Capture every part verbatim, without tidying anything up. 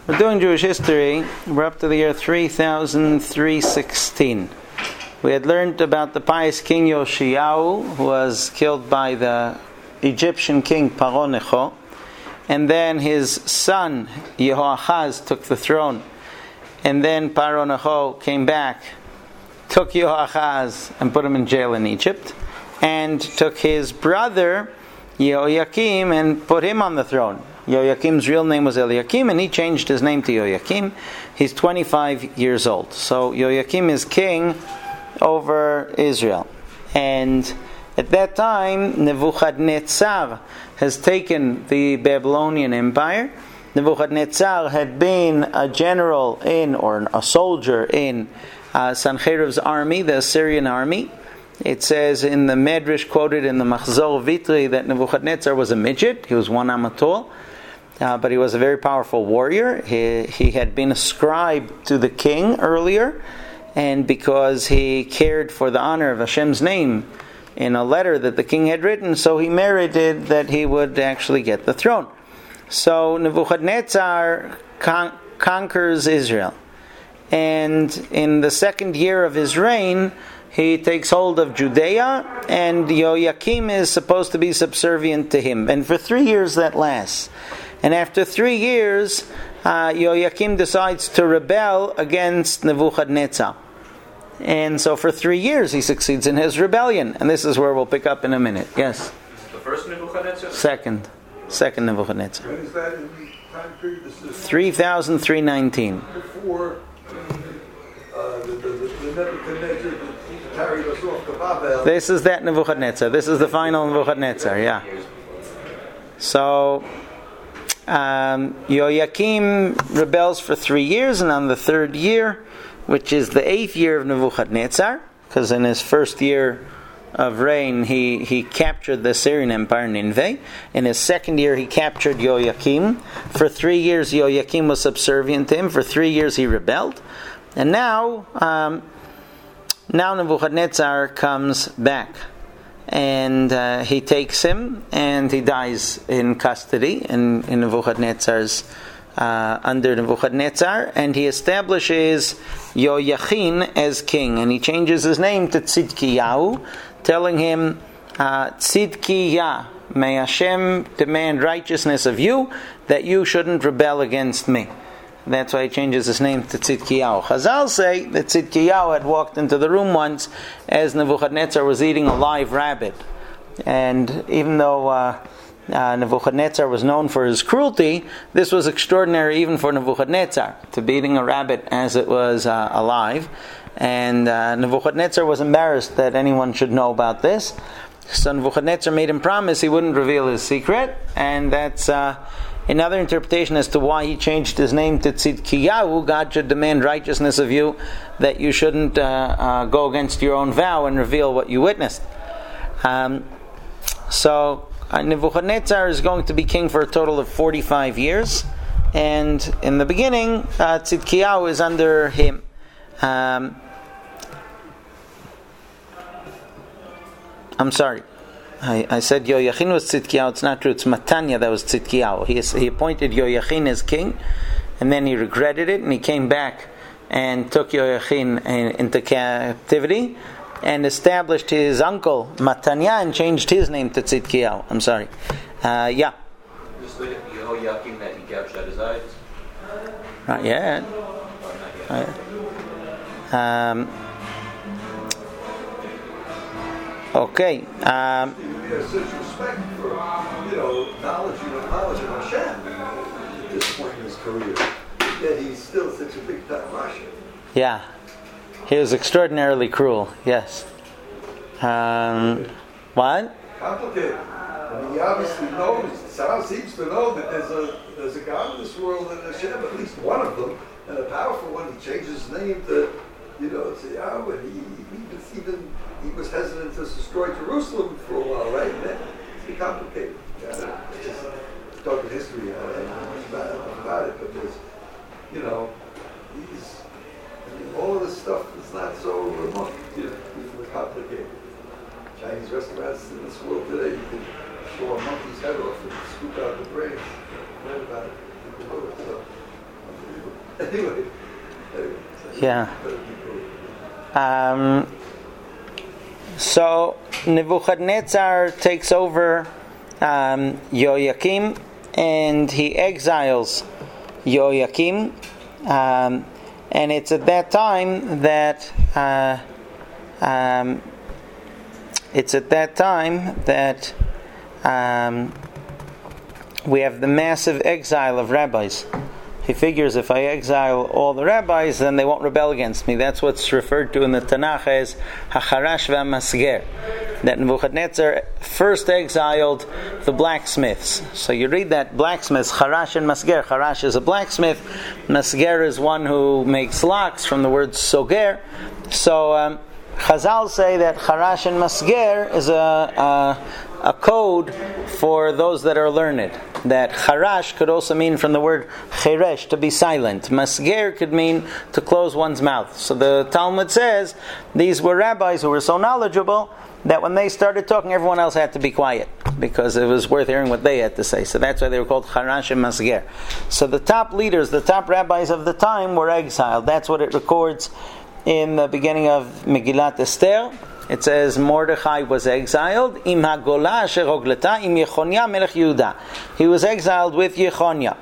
We're doing Jewish history. We're up to the year three thousand three hundred sixteen. We had learned about the pious king Yoshiyahu, who was killed by the Egyptian king Paro Necho, and then his son Yehoachaz took the throne, and then Paro Necho came back, took Yehoachaz and put him in jail in Egypt, and took his brother Yehoiakim and put him on the throne. Yehoiakim's real name was Eliakim, and he changed his name to Yehoiakim. He's twenty-five years old. So Yehoiakim is king over Israel. And at that time, Nebuchadnezzar has taken the Babylonian Empire. Nebuchadnezzar had been a general in, or a soldier in, uh, Sancherib's army, the Assyrian army. It says in the Medrash, quoted in the Machzor Vitri, that Nebuchadnezzar was a midget. He was one amma tall. Uh, but he was a very powerful warrior. He, he had been a scribe to the king earlier, and because he cared for the honor of Hashem's name in a letter that the king had written, so he merited that he would actually get the throne. So Nebuchadnezzar con- conquers Israel. And in the second year of his reign, he takes hold of Judea, and Yehoiakim is supposed to be subservient to him. And for three years that lasts. And after three years, uh, Yehoiakim decides to rebel against Nebuchadnezzar. And so for three years he succeeds in his rebellion. And this is where we'll pick up in a minute. Yes? Is it the first Nebuchadnezzar? Second. Second Nebuchadnezzar. When is that in the time period? This is three thousand three hundred nineteen. Before uh, the, the, the Nebuchadnezzar that carried us off to Babel. This is that Nebuchadnezzar. This is the final Nebuchadnezzar, yeah. So Um, Yehoiakim rebels for three years, and on the third year, which is the eighth year of Nebuchadnezzar, because in his first year of reign he, he captured the Assyrian Empire, Nineveh. In his second year he captured Yehoiakim. For three years Yehoiakim was subservient to him. For three years he rebelled. And now, um, now Nebuchadnezzar comes back. And uh, he takes him, and he dies in custody in, in Nebuchadnezzar's uh, under Nebuchadnezzar, and he establishes Yehoiachin as king, and he changes his name to Tzidkiyahu, telling him, uh, Tzidkiyah, may Hashem demand righteousness of you, that you shouldn't rebel against me. That's why he changes his name to Tzidkiyahu. Chazal say that Tzidkiyahu had walked into the room once as Nebuchadnezzar was eating a live rabbit. And even though uh, uh, Nebuchadnezzar was known for his cruelty, this was extraordinary even for Nebuchadnezzar, to be eating a rabbit as it was uh, alive. And uh, Nebuchadnezzar was embarrassed that anyone should know about this. So Nebuchadnezzar made him promise he wouldn't reveal his secret, and that's Uh, another interpretation as to why he changed his name to Tzidkiyahu. God should demand righteousness of you, that you shouldn't uh, uh, go against your own vow and reveal what you witnessed. Um, so uh, Nebuchadnezzar is going to be king for a total of forty-five years, and in the beginning, uh, Tzidkiyahu is under him. Um, I'm sorry. I, I said Yehoiachin was Tzidkiyahu. It's not true. It's Matanya that was Tzidkiyahu. He, is, he appointed Yehoiachin as king, and then he regretted it, and he came back and took Yehoiachin in, into captivity, and established his uncle Matanya and changed his name to Tzidkiyahu. I'm sorry. Uh, yeah. Just the Yehoiakim that he captured at his eyes? Not yet. Oh, not yet. Not yet. Um, okay. Um, He has such respect for, you know, knowledge and knowledge of Hashem at this point in his career. Yet he's still such a big time Russian. yeah. He was extraordinarily cruel. Yes. Um, what? Complicated. I mean, he obviously knows, sounds seems to know that there's a there's a God in this world, and Hashem, at least one of them, and a powerful one. He changed his name to, you know, to Yahweh. He, he was even he was hesitant to destroy Jerusalem for a while, right? And then it's complicated. Yeah, just talking history, I don't know much about it, about it, but there's, you know, these. I mean, all of this stuff is not so remote. You know, it's complicated. Chinese restaurants in this world today, you can show a monkey's head off and scoop out the brains. Read about it. People know it. So Anyway. Yeah. Um, so Nebuchadnezzar takes over um, Yoyakim, and he exiles Yoyakim, um, and it's at that time that uh, um, it's at that time that um, we have the massive exile of rabbis. He figures, if I exile all the rabbis, then they won't rebel against me. That's what's referred to in the Tanakh as Hacharash v'Masger. That Nebuchadnezzar first exiled the blacksmiths. So you read that blacksmiths, Harash and Masger. Harash is a blacksmith. Masger is one who makes locks, from the word soger. So um, Chazal say that Harash and Masger is a, a, a code for those that are learned. That Harash could also mean from the word cheresh, to be silent. Masger could mean to close one's mouth. So the Talmud says these were rabbis who were so knowledgeable that when they started talking, everyone else had to be quiet because it was worth hearing what they had to say. So that's why they were called Harash and Masger. So the top leaders, the top rabbis of the time were exiled. That's what it records in the beginning of Megillat Esther. It says Mordechai was exiled. Im hagola asher hogleta im Yechonia melech Yehuda. He was exiled with Yechonia.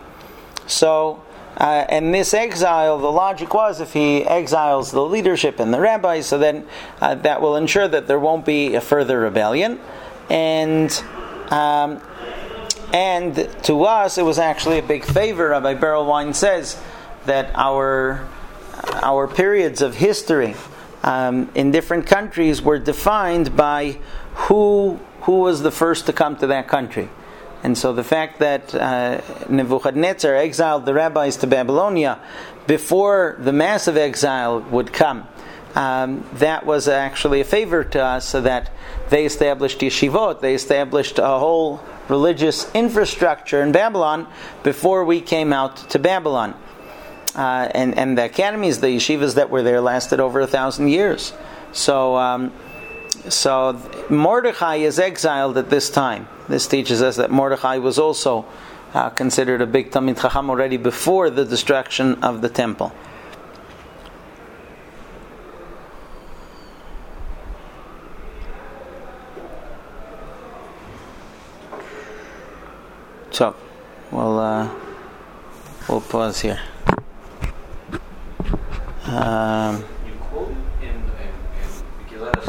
So, uh, and this exile, the logic was, if he exiles the leadership and the rabbis, so then uh, that will ensure that there won't be a further rebellion. And um, and to us, it was actually a big favor. Rabbi Berelwein says that our our periods of history Um, in different countries were defined by who who was the first to come to that country. And so the fact that uh, Nebuchadnezzar exiled the rabbis to Babylonia before the massive exile would come, um, that was actually a favor to us, so that they established yeshivot, they established a whole religious infrastructure in Babylon before we came out to Babylon. Uh, and, and the academies, the yeshivas that were there lasted over a thousand years. So um, so Mordechai is exiled at this time. This teaches us that Mordechai was also uh, considered a big Talmid Chacham already before the destruction of the temple. So we'll uh, we'll pause here. Um,